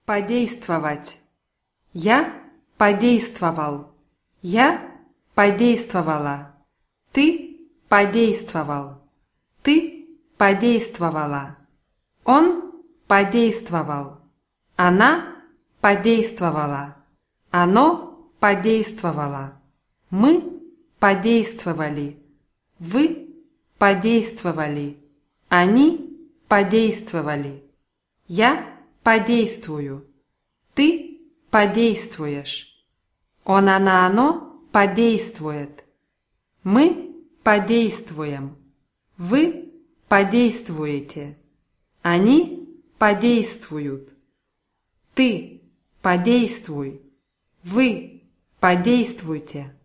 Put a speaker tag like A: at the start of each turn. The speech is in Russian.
A: Подействовать. Я подействовал. Я подействовала. Ты подействовал. Ты подействовала. Он подействовал. Она подействовала. Оно подействовало. Мы подействовали. Вы подействовали. Они подействовали. Я подействую. Ты подействуешь. Он, она, оно подействует. Мы подействуем. Вы подействуете. Они подействуют. Ты подействуй. Вы подействуйте.